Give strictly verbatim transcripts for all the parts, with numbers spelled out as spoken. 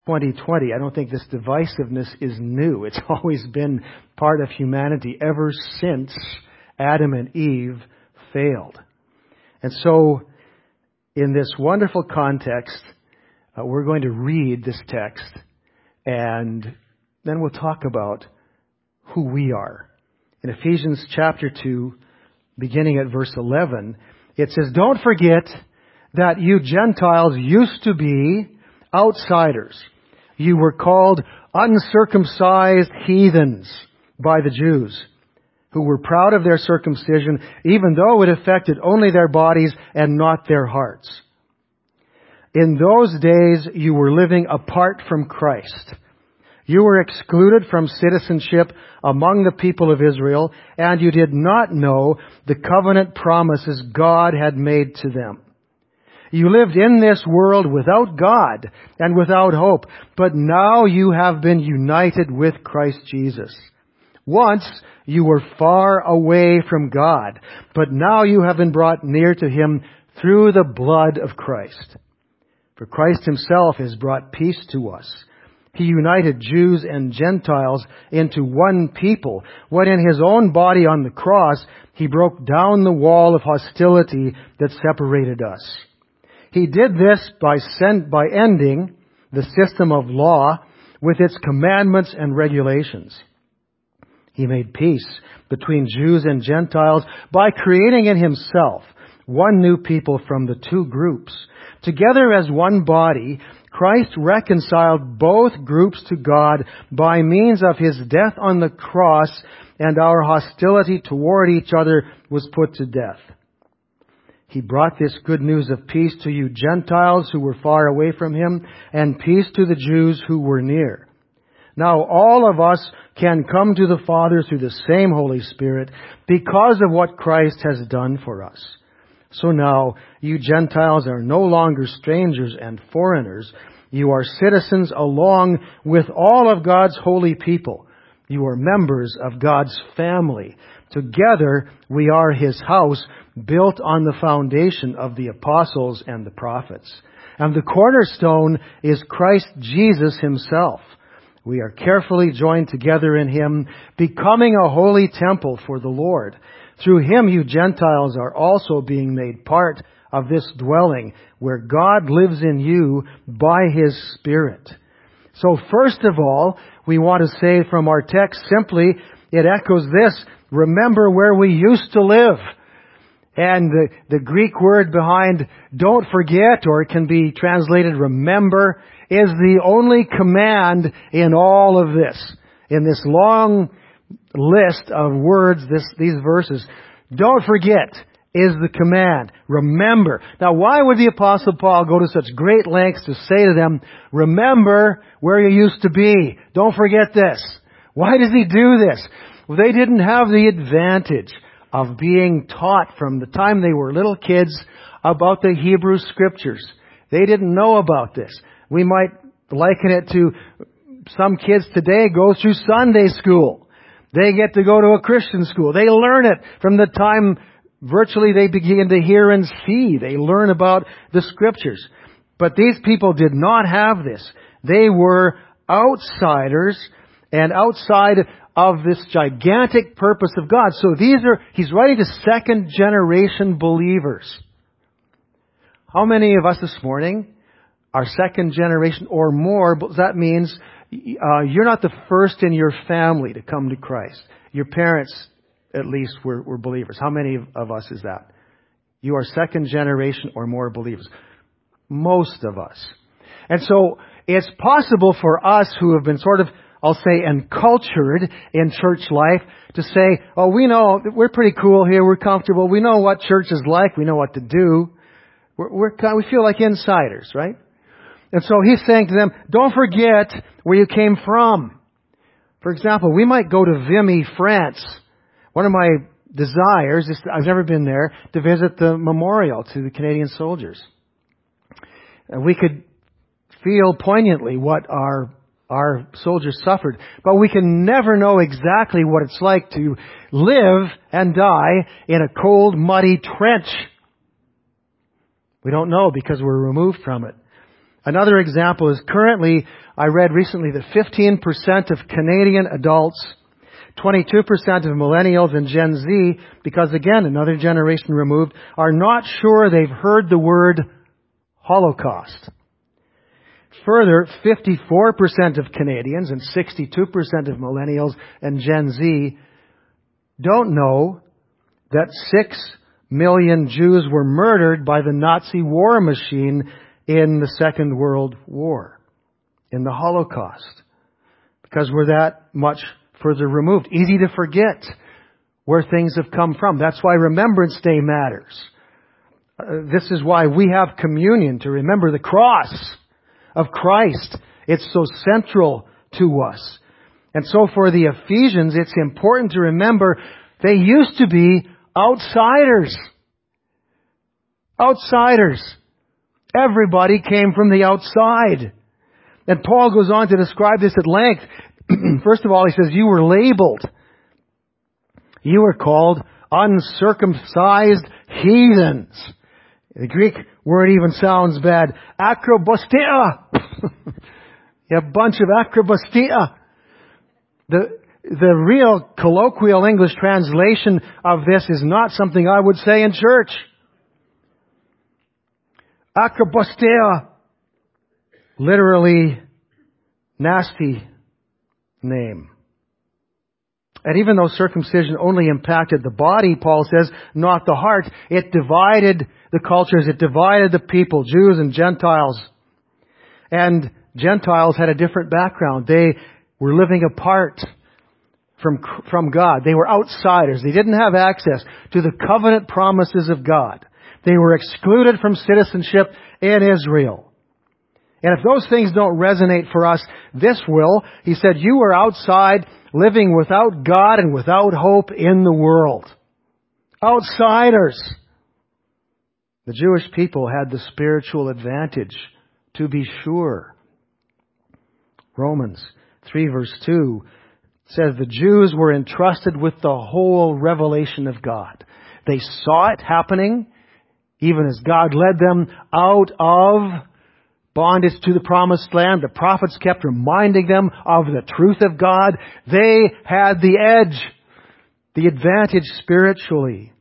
twenty twenty. I don't think this divisiveness is new. It's always been part of humanity ever since Adam and Eve failed. And so, in this wonderful context, uh, we're going to read this text, and then we'll talk about who we are. In Ephesians chapter two, beginning at verse eleven, it says, "Don't forget that you Gentiles used to be outsiders. You were called uncircumcised heathens by the Jews, who were proud of their circumcision, even though it affected only their bodies and not their hearts. In those days, you were living apart from Christ. You were excluded from citizenship among the people of Israel, and you did not know the covenant promises God had made to them. You lived in this world without God and without hope, but now you have been united with Christ Jesus. Once you were far away from God, but now you have been brought near to Him through the blood of Christ. For Christ Himself has brought peace to us. He united Jews and Gentiles into one people, when in His own body on the cross, He broke down the wall of hostility that separated us. He did this by, send, by ending the system of law with its commandments and regulations. He made peace between Jews and Gentiles by creating in Himself one new people from the two groups. Together as one body, Christ reconciled both groups to God by means of His death on the cross, and our hostility toward each other was put to death. He brought this good news of peace to you Gentiles who were far away from Him, and peace to the Jews who were near. Now all of us can come to the Father through the same Holy Spirit because of what Christ has done for us. So now you Gentiles are no longer strangers and foreigners. You are citizens along with all of God's holy people. You are members of God's family. Together we are His house, built on the foundation of the apostles and the prophets. And the cornerstone is Christ Jesus Himself. We are carefully joined together in Him, becoming a holy temple for the Lord. Through Him you Gentiles are also being made part of this dwelling where God lives in you by His Spirit. So first of all, we want to say from our text simply, it echoes this: remember where we used to live. And the, the Greek word behind don't forget, or it can be translated remember, is the only command in all of this. In this long list of words, this, these verses, don't forget is the command. Remember. Now, why would the Apostle Paul go to such great lengths to say to them, remember where you used to be. Don't forget this. Why does he do this? Well, they didn't have the advantage of being taught from the time they were little kids about the Hebrew Scriptures. They didn't know about this. We might liken it to some kids today go through Sunday school. They get to go to a Christian school. They learn it from the time virtually they begin to hear and see. They learn about the Scriptures. But these people did not have this. They were outsiders and outside of this gigantic purpose of God. So these are, he's writing to second generation believers. How many of us this morning are second generation or more? That means uh, you're not the first in your family to come to Christ. Your parents, at least, were, were believers. How many of us is that? You are second generation or more believers. Most of us. And so it's possible for us who have been sort of, I'll say, encultured in church life to say, oh, we know, we're pretty cool here, we're comfortable, we know what church is like, we know what to do. We're, we're, we feel like insiders, right? And so he's saying to them, don't forget where you came from. For example, we might go to Vimy, France. One of my desires is, I've never been there, to visit the memorial to the Canadian soldiers. And we could feel poignantly what our our soldiers suffered, but we can never know exactly what it's like to live and die in a cold, muddy trench. We don't know because we're removed from it. Another example is currently, I read recently that fifteen percent of Canadian adults, twenty-two percent of millennials and Gen Z, because again, another generation removed, are not sure they've heard the word Holocaust. Further, fifty-four percent of Canadians and sixty-two percent of millennials and Gen Z don't know that six million Jews were murdered by the Nazi war machine in the Second World War, in the Holocaust, because we're that much further removed. Easy to forget where things have come from. That's why Remembrance Day matters. Uh, this is why we have communion, to remember the cross of Christ. It's so central to us. And so for the Ephesians, it's important to remember they used to be outsiders. Outsiders. Everybody came from the outside. And Paul goes on to describe this at length. First of all, he says, you were labeled. You were called uncircumcised heathens. The Greek word even sounds bad. Akrobastia. A bunch of akrobastia. The, the real colloquial English translation of this is not something I would say in church. Akrobastia. Literally nasty name. And even though circumcision only impacted the body, Paul says, not the heart, it divided the cultures, it divided the people, Jews and Gentiles. And Gentiles had a different background. They were living apart from, from God. They were outsiders. They didn't have access to the covenant promises of God. They were excluded from citizenship in Israel. And if those things don't resonate for us, this will. He said, you were outside, living without God and without hope in the world. Outsiders. The Jewish people had the spiritual advantage, to be sure. Romans three verse two says the Jews were entrusted with the whole revelation of God. They saw it happening, even as God led them out of bondage to the promised land. The prophets kept reminding them of the truth of God. They had the edge, the advantage spiritually.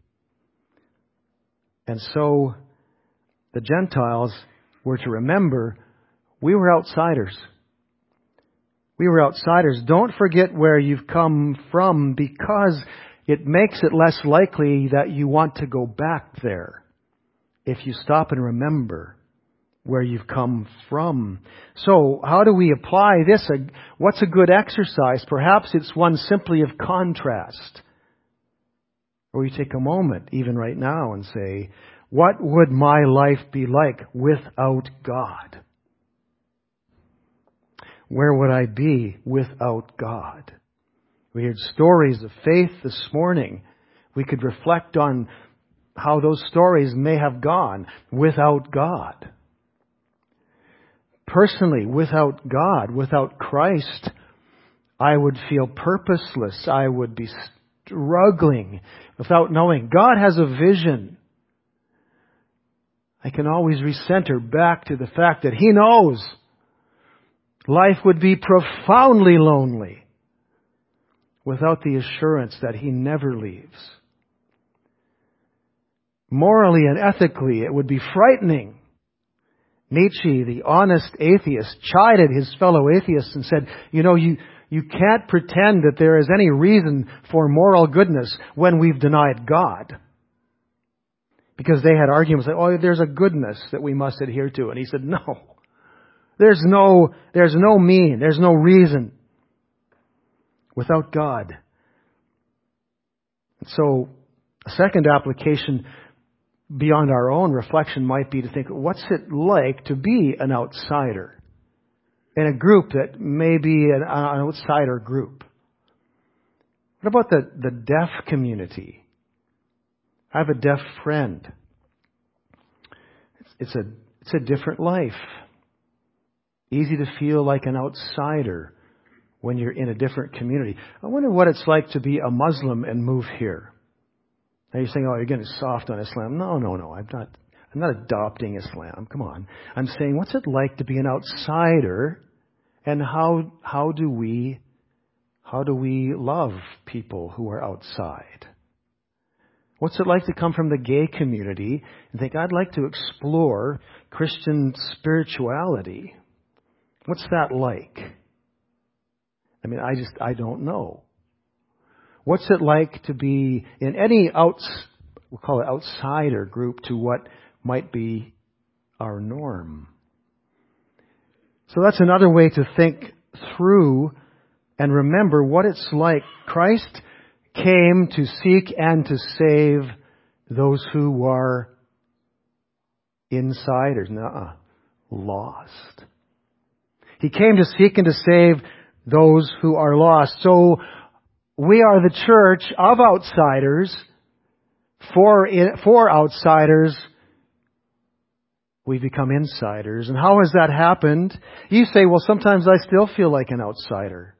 And so the Gentiles were to remember, we were outsiders. We were outsiders. Don't forget where you've come from, because it makes it less likely that you want to go back there if you stop and remember where you've come from. So, how do we apply this? What's a good exercise? Perhaps it's one simply of contrast. Or you take a moment, even right now, and say, what would my life be like without God? Where would I be without God? We heard stories of faith this morning. We could reflect on how those stories may have gone without God. Personally, without God, without Christ, I would feel purposeless. I would be struggling without knowing. God has a vision. I can always recenter back to the fact that He knows life would be profoundly lonely without the assurance that He never leaves. Morally and ethically, it would be frightening. Nietzsche, the honest atheist, chided his fellow atheists and said, you know, you, you can't pretend that there is any reason for moral goodness when we've denied God. Because they had arguments like, oh, there's a goodness that we must adhere to. And he said, no. There's no, there's no mean, there's no reason without God. So, a second application beyond our own reflection might be to think, what's it like to be an outsider in a group that may be an, an outsider group? What about the, the deaf community? I have a deaf friend. It's, it's a it's a different life. Easy to feel like an outsider when you're in a different community. I wonder what it's like to be a Muslim and move here. Now you're saying, oh, you're getting soft on Islam. No, no, no. I'm not. I'm not adopting Islam. Come on. I'm saying, what's it like to be an outsider, and how how do we how do we love people who are outside? What's it like to come from the gay community and think, I'd like to explore Christian spirituality? What's that like? I mean, I just, I don't know. What's it like to be in any outs, we'll call it outsider group to what might be our norm? So that's another way to think through and remember what it's like. Christ came to seek and to save those who are insiders, nuh-uh, lost. He came to seek and to save those who are lost. So we are the church of outsiders. For, for outsiders, we become insiders. And how has that happened? You say, well, sometimes I still feel like an outsider.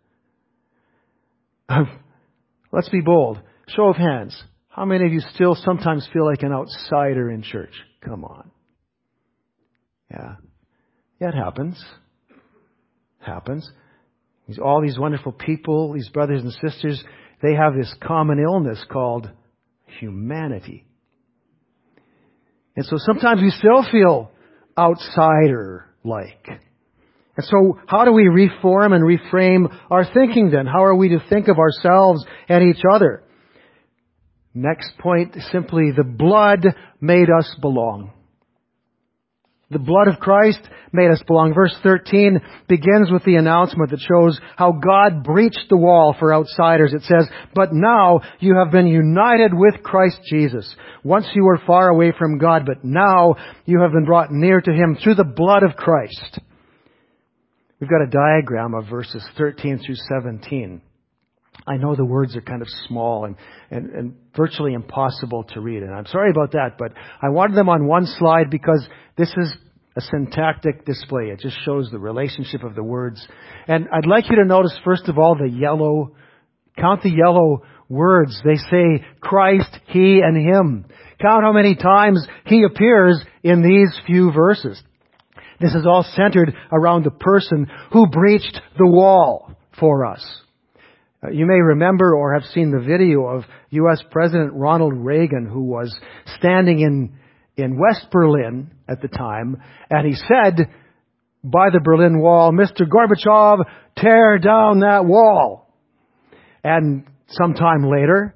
Let's be bold. Show of hands. How many of you still sometimes feel like an outsider in church? Come on. Yeah. Yeah, it happens. Happens. These, all these wonderful people, these brothers and sisters, they have this common illness called humanity. And so sometimes we still feel outsider-like. And so how do we reform and reframe our thinking then? How are we to think of ourselves and each other? Next point, simply, the blood made us belong. The blood of Christ made us belong. Verse thirteen begins with the announcement that shows how God breached the wall for outsiders. It says, but now you have been united with Christ Jesus. Once you were far away from God, but now you have been brought near to Him through the blood of Christ. We've got a diagram of verses thirteen through seventeen. I know the words are kind of small and, and, and virtually impossible to read, and I'm sorry about that, but I wanted them on one slide because this is a syntactic display. It just shows the relationship of the words. And I'd like you to notice, first of all, the yellow, count the yellow words. They say Christ, He, and Him. Count how many times He appears in these few verses. This is all centered around the person who breached the wall for us. Uh, you may remember or have seen the video of U S President Ronald Reagan, who was standing in, in West Berlin at the time, and he said by the Berlin Wall, Mister Gorbachev, tear down that wall. And sometime later,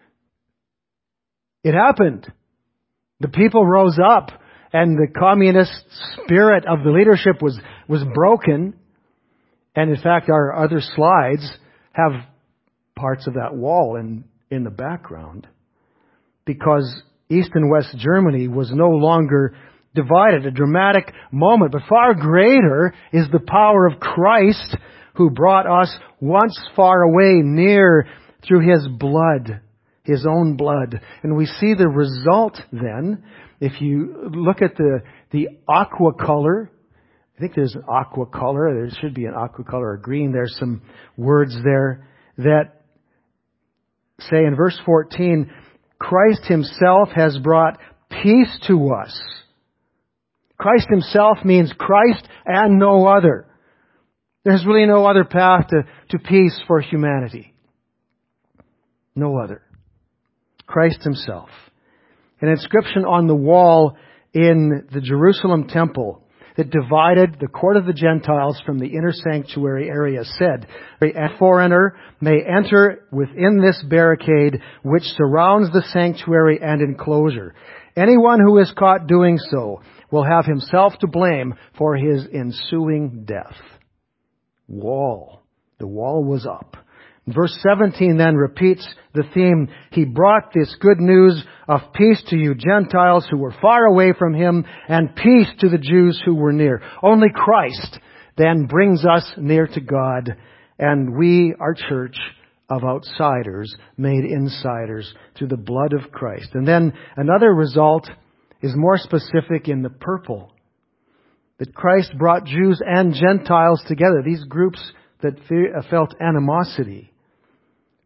it happened. The people rose up, and the communist spirit of the leadership was, was broken. And in fact, our other slides have parts of that wall in, in the background. Because East and West Germany was no longer divided. A dramatic moment. But far greater is the power of Christ, who brought us once far away near through His blood. His own blood. And we see the result then. If you look at the, the aqua color, I think there's an aqua color, there should be an aqua color or green, there's some words there that say in verse fourteen, Christ Himself has brought peace to us. Christ Himself means Christ and no other. There's really no other path to, to peace for humanity. No other. Christ Himself. An inscription on the wall in the Jerusalem temple that divided the court of the Gentiles from the inner sanctuary area said, a foreigner may enter within this barricade which surrounds the sanctuary and enclosure. Anyone who is caught doing so will have himself to blame for his ensuing death. Wall. The wall was up. Verse seventeen then repeats the theme. He brought this good news of peace to you Gentiles who were far away from Him, and peace to the Jews who were near. Only Christ then brings us near to God, and we are church of outsiders made insiders through the blood of Christ. And then another result is more specific in the purple. That Christ brought Jews and Gentiles together. These groups that felt animosity.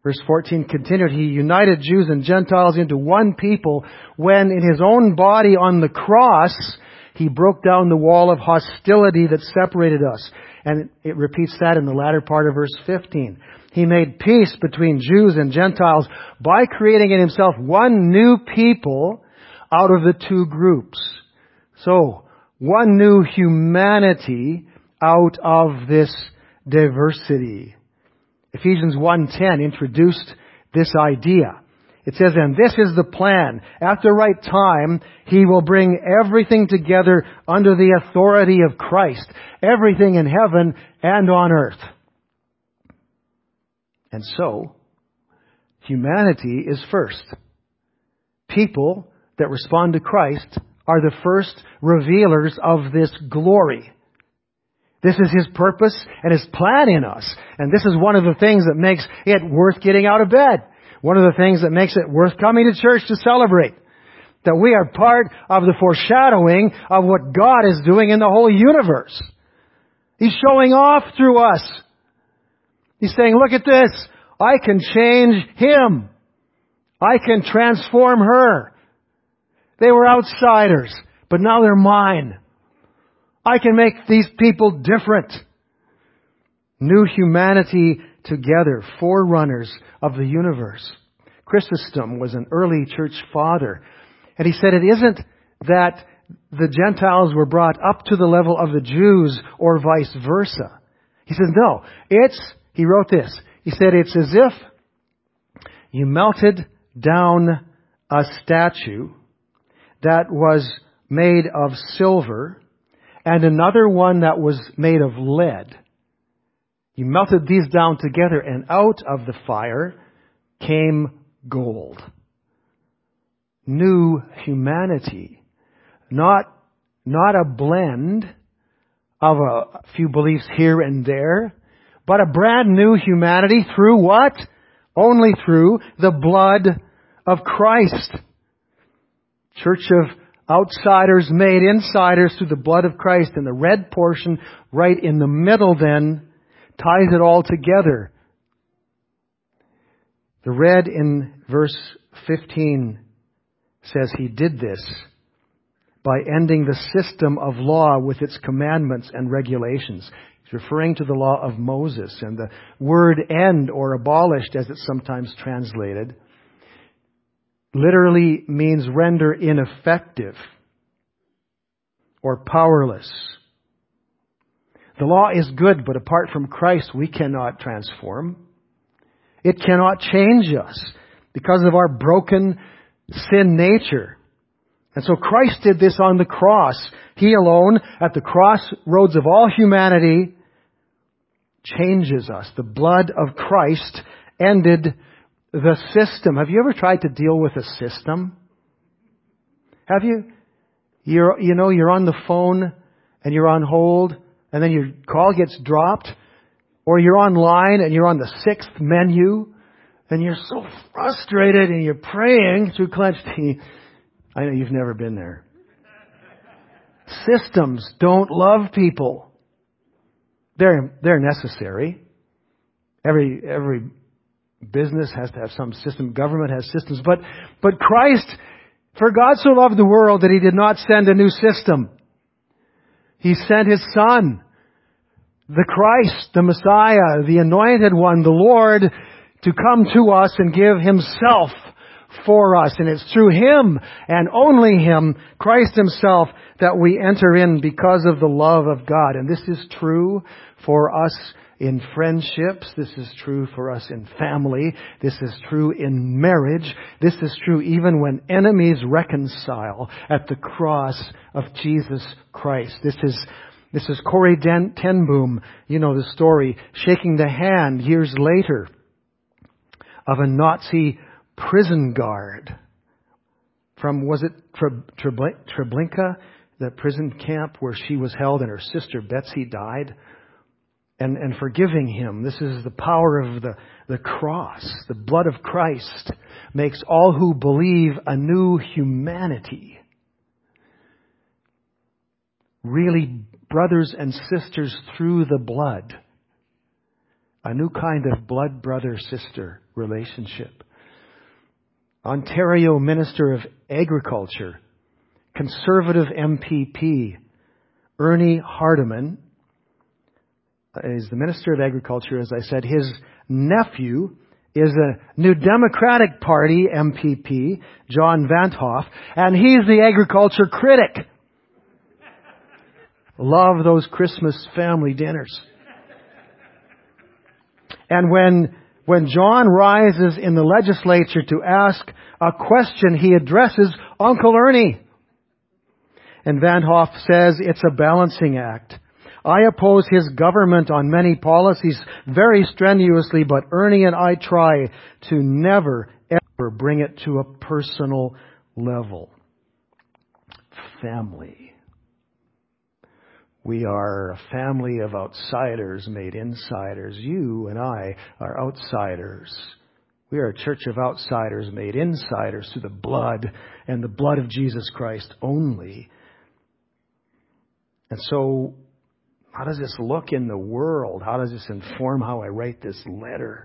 Verse fourteen continued, He united Jews and Gentiles into one people when in His own body on the cross, He broke down the wall of hostility that separated us. And it repeats that in the latter part of verse fifteen. He made peace between Jews and Gentiles by creating in Himself one new people out of the two groups. So, one new humanity out of this diversity. Ephesians one ten introduced this idea. It says, and this is the plan. At the right time, He will bring everything together under the authority of Christ. Everything in heaven and on earth. And so, humanity is first. People that respond to Christ are the first revealers of this glory. This is His purpose and His plan in us. And this is one of the things that makes it worth getting out of bed. One of the things that makes it worth coming to church to celebrate. That we are part of the foreshadowing of what God is doing in the whole universe. He's showing off through us. He's saying, look at this. I can change him. I can transform her. They were outsiders, but now they're mine. I can make these people different. New humanity together, forerunners of the universe. Chrysostom was an early church father, and he said it isn't that the Gentiles were brought up to the level of the Jews or vice versa. He says, no, it's, he wrote this, he said, it's as if you melted down a statue that was made of silver and another one that was made of lead. You melted these down together, and out of the fire came gold. New humanity. Not, not a blend of a few beliefs here and there, but a brand new humanity through what? Only through the blood of Christ. Church of outsiders made insiders through the blood of Christ, and the red portion right in the middle then ties it all together. The red in verse fifteen says He did this by ending the system of law with its commandments and regulations. He's referring to the law of Moses, and the word end or abolished as it's sometimes translated literally means render ineffective or powerless. The law is good, but apart from Christ, we cannot transform. It cannot change us because of our broken sin nature. And so Christ did this on the cross. He alone, at the crossroads of all humanity, changes us. The blood of Christ ended the system. Have you ever tried to deal with a system? Have you? You're, you know, you're on the phone and you're on hold, and then your call gets dropped, or you're online and you're on the sixth menu, and you're so frustrated and you're praying through clenched teeth. I know you've never been there. Systems don't love people. They're, they're necessary. Every, every business has to have some system. Government has systems. But, but Christ, for God so loved the world that He did not send a new system. He sent His Son, the Christ, the Messiah, the Anointed One, the Lord, to come to us and give Himself for us. And it's through Him and only Him, Christ Himself, that we enter in because of the love of God. And this is true for us in friendships. This is true for us in family. This is true in marriage. This is true even when enemies reconcile at the cross of Jesus Christ. This is this is Corrie ten Boom, you know the story, shaking the hand years later of a Nazi prison guard from, was it Treblinka, the prison camp where she was held and her sister Betsy died. And, and forgiving him. This is the power of the, the cross. The blood of Christ makes all who believe a new humanity. Really brothers and sisters through the blood. A new kind of blood brother-sister relationship. Ontario Minister of Agriculture, Conservative M P P, Ernie Hardeman, is the Minister of Agriculture, as I said. His nephew is a New Democratic Party M P P, John Van't Hoff, and he's the agriculture critic. Love those Christmas family dinners. And when, when John rises in the legislature to ask a question, he addresses Uncle Ernie. And Van't Hoff says it's a balancing act. I oppose his government on many policies very strenuously, but Ernie and I try to never, ever bring it to a personal level. Family. We are a family of outsiders made insiders. You and I are outsiders. We are a church of outsiders made insiders through the blood and the blood of Jesus Christ only. And so, how does this look in the world? How does this inform how I write this letter?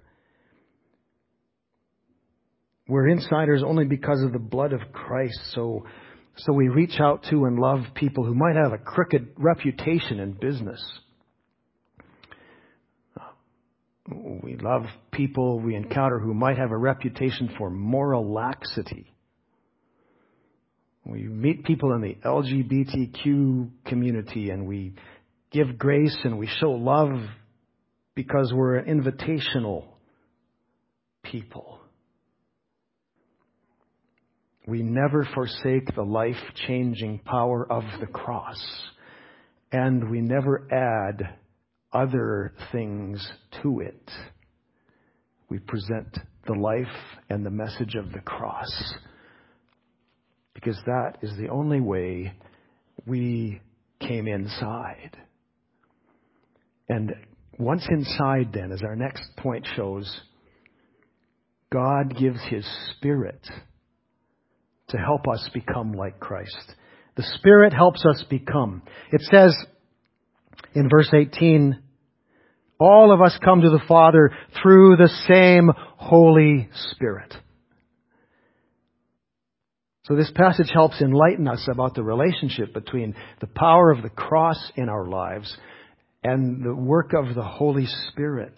We're insiders only because of the blood of Christ. So, so we reach out to and love people who might have a crooked reputation in business. We love people we encounter who might have a reputation for moral laxity. We meet people in the L G B T Q community and we give grace and we show love because we're an invitational people. We never forsake the life-changing power of the cross. And we never add other things to it. We present the life and the message of the cross. Because that is the only way we came inside. And once inside then, as our next point shows, God gives His Spirit to help us become like Christ. The Spirit helps us become. It says in verse eighteen, all of us come to the Father through the same Holy Spirit. So this passage helps enlighten us about the relationship between the power of the cross in our lives and the work of the Holy Spirit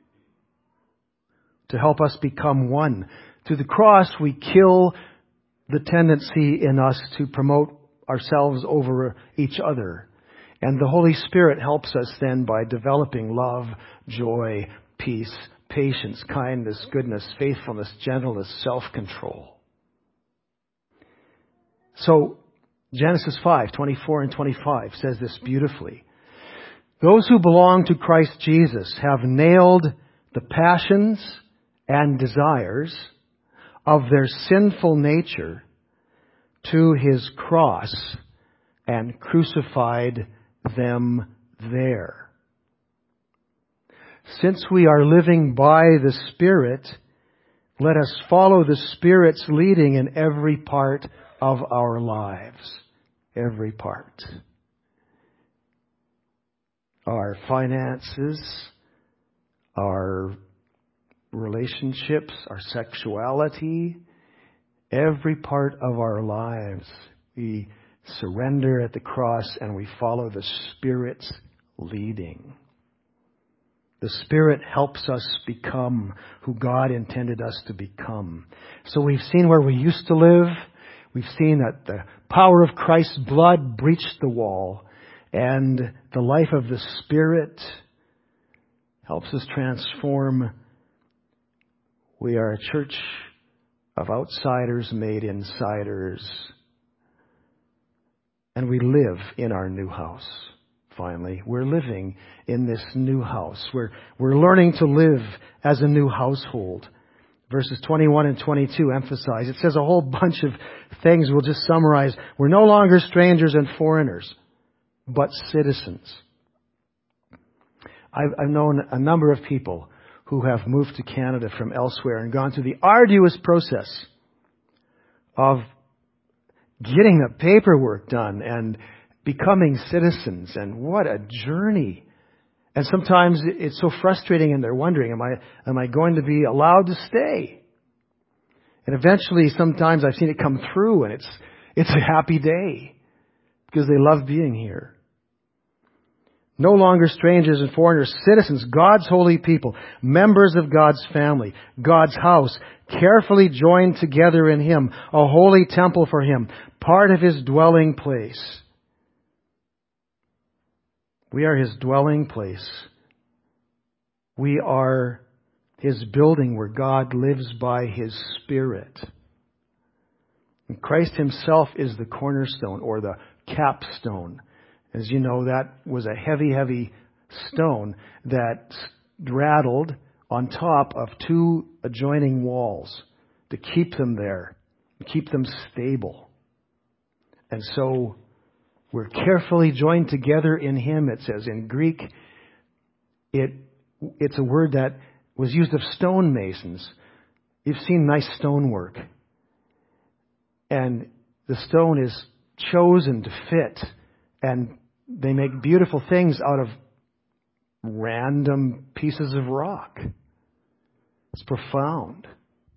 to help us become one. Through the cross, we kill the tendency in us to promote ourselves over each other. And the Holy Spirit helps us then by developing love, joy, peace, patience, kindness, goodness, faithfulness, gentleness, self-control. So, Genesis five, twenty-four and twenty-five says this beautifully. Those who belong to Christ Jesus have nailed the passions and desires of their sinful nature to His cross and crucified them there. Since we are living by the Spirit, let us follow the Spirit's leading in every part of our lives. Every part. Our finances, our relationships, our sexuality, every part of our lives. We surrender at the cross and we follow the Spirit's leading. The Spirit helps us become who God intended us to become. So we've seen where we used to live. We've seen that the power of Christ's blood breached the wall, and the life of the Spirit helps us transform. We are a church of outsiders made insiders, and we live in our new house. Finally, we're living in this new house. We're, we're learning to live as a new household. Verses twenty-one and twenty-two emphasize. It says a whole bunch of things. We'll just summarize. We're no longer strangers and foreigners, but citizens. I've, I've known a number of people who have moved to Canada from elsewhere and gone through the arduous process of getting the paperwork done and becoming citizens. And what a journey. And sometimes it's so frustrating and they're wondering, am I, am I going to be allowed to stay? And eventually sometimes I've seen it come through and it's, it's a happy day because they love being here. No longer strangers and foreigners, citizens, God's holy people, members of God's family, God's house, carefully joined together in Him, a holy temple for Him, part of His dwelling place. We are His dwelling place. We are His building where God lives by His Spirit. And Christ Himself is the cornerstone or the capstone. As you know, that was a heavy, heavy stone that straddled on top of two adjoining walls to keep them there, to keep them stable. And so we're carefully joined together in Him, it says. In Greek, it it's a word that was used of stonemasons. You've seen nice stonework. And the stone is chosen to fit. And they make beautiful things out of random pieces of rock. It's profound.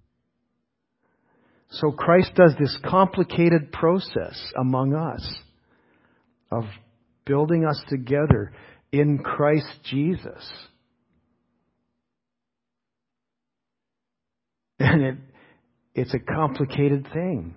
So Christ does this complicated process among us of building us together in Christ Jesus. And it it's a complicated thing.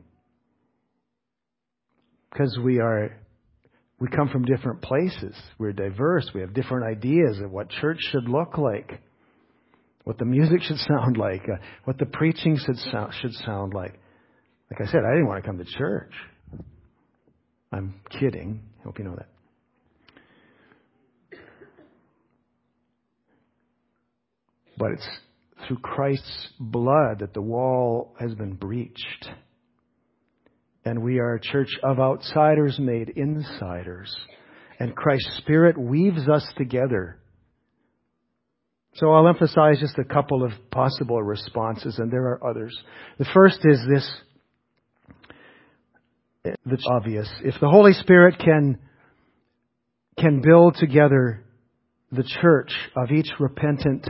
Because we are we come from different places. We're diverse. We have different ideas of what church should look like, what the music should sound like, uh, what the preaching should sound, should sound like. Like I said, I didn't want to come to church. I'm kidding. I hope you know that. But it's through Christ's blood that the wall has been breached. And we are a church of outsiders made insiders. And Christ's Spirit weaves us together. So I'll emphasize just a couple of possible responses, and there are others. The first is this, that's obvious. If the Holy Spirit can, can build together the church of each repentant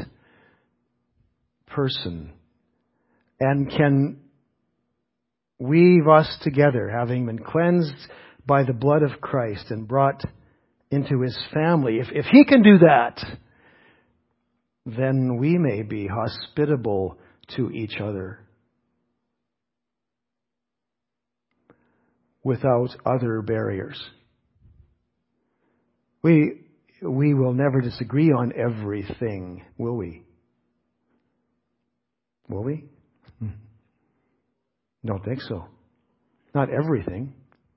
person and can weave us together, having been cleansed by the blood of Christ and brought into His family. If, if He can do that, then we may be hospitable to each other without other barriers. We, we will never disagree on everything, will we? Will we? Don't think so. Not everything.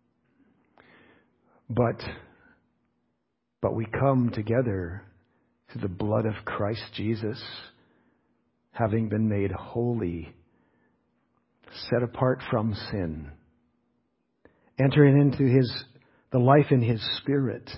But, but we come together through the blood of Christ Jesus, having been made holy, set apart from sin, entering into His, the life in His Spirit.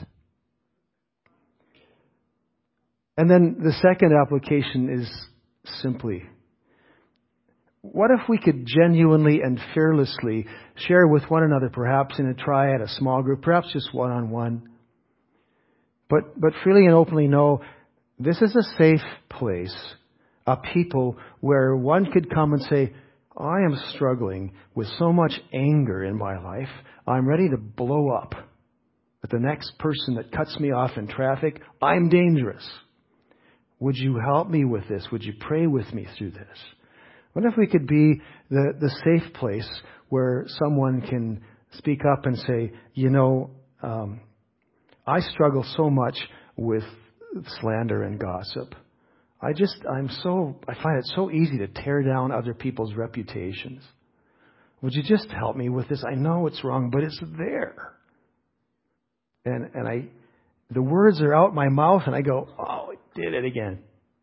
And then the second application is simply, what if we could genuinely and fearlessly share with one another, perhaps in a triad, a small group, perhaps just one-on-one, but but freely and openly know this is a safe place, a people where one could come and say, I am struggling with so much anger in my life, I'm ready to blow up at the next person that cuts me off in traffic. I'm dangerous. Would you help me with this? Would you pray with me through this? What if we could be the, the safe place where someone can speak up and say, you know, um, I struggle so much with slander and gossip. I just, I'm so, I find it so easy to tear down other people's reputations. Would you just help me with this? I know it's wrong, but it's there. And, and I, the words are out my mouth and I go, oh, I did it again.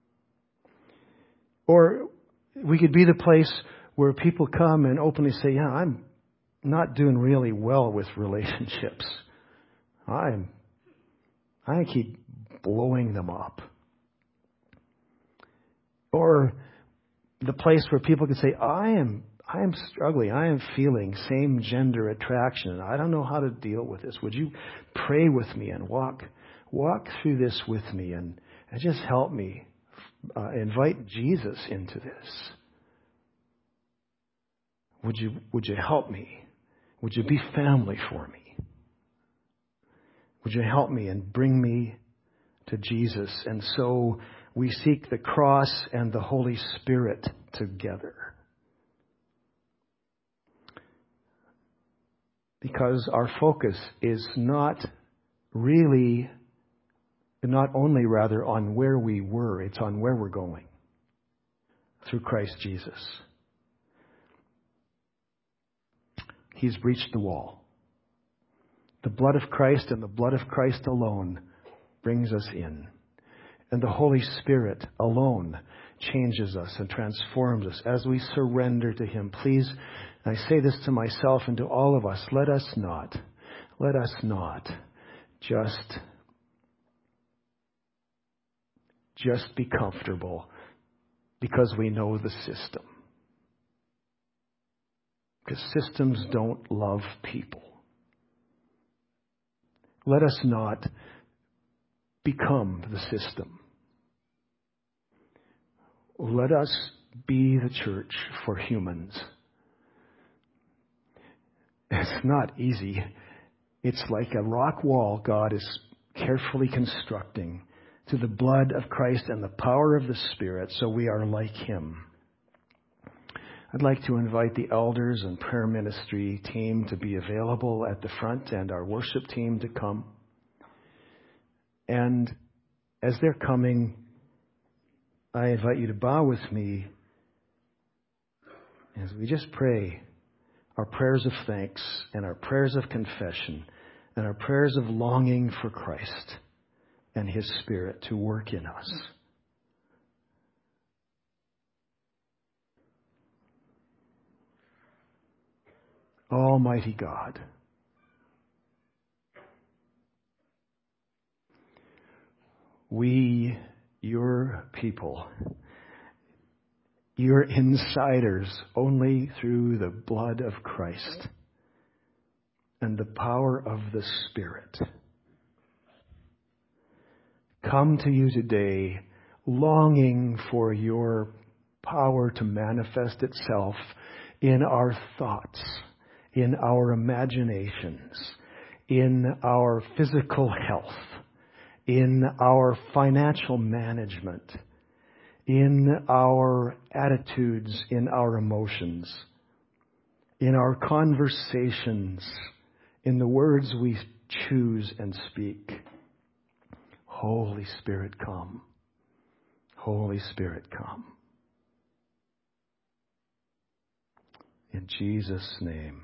Or we could be the place where people come and openly say, yeah, I'm not doing really well with relationships. I'm, I keep blowing them up. Or the place where people can say, I am, I am struggling. I am feeling same gender attraction. I don't know how to deal with this. Would you pray with me and walk, walk through this with me and just help me uh, invite Jesus into this. Would you, would you help me? Would you be family for me? Would you help me and bring me to Jesus? And so we seek the cross and the Holy Spirit together. Because our focus is not really, not only rather on where we were, it's on where we're going through Christ Jesus. He's breached the wall. The blood of Christ and the blood of Christ alone brings us in. And the Holy Spirit alone changes us and transforms us as we surrender to Him. Please, I say this to myself and to all of us, let us not, let us not just, just be comfortable because we know the system. Because systems don't love people. Let us not become the system. Let us be the church for humans. It's not easy. It's like a rock wall God is carefully constructing to the blood of Christ and the power of the Spirit so we are like Him. I'd like to invite the elders and prayer ministry team to be available at the front and our worship team to come. And as they're coming, I invite you to bow with me as we just pray our prayers of thanks and our prayers of confession and our prayers of longing for Christ and His Spirit to work in us. Almighty God, we, your people, your insiders only through the blood of Christ and the power of the Spirit, come to you today longing for your power to manifest itself in our thoughts, in our imaginations, in our physical health, in our financial management, in our attitudes, in our emotions, in our conversations, in the words we choose and speak. Holy Spirit, come. Holy Spirit, come. In Jesus' name.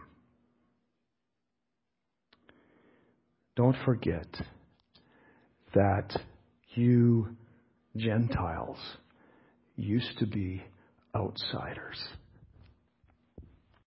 Don't forget that you Gentiles used to be outsiders.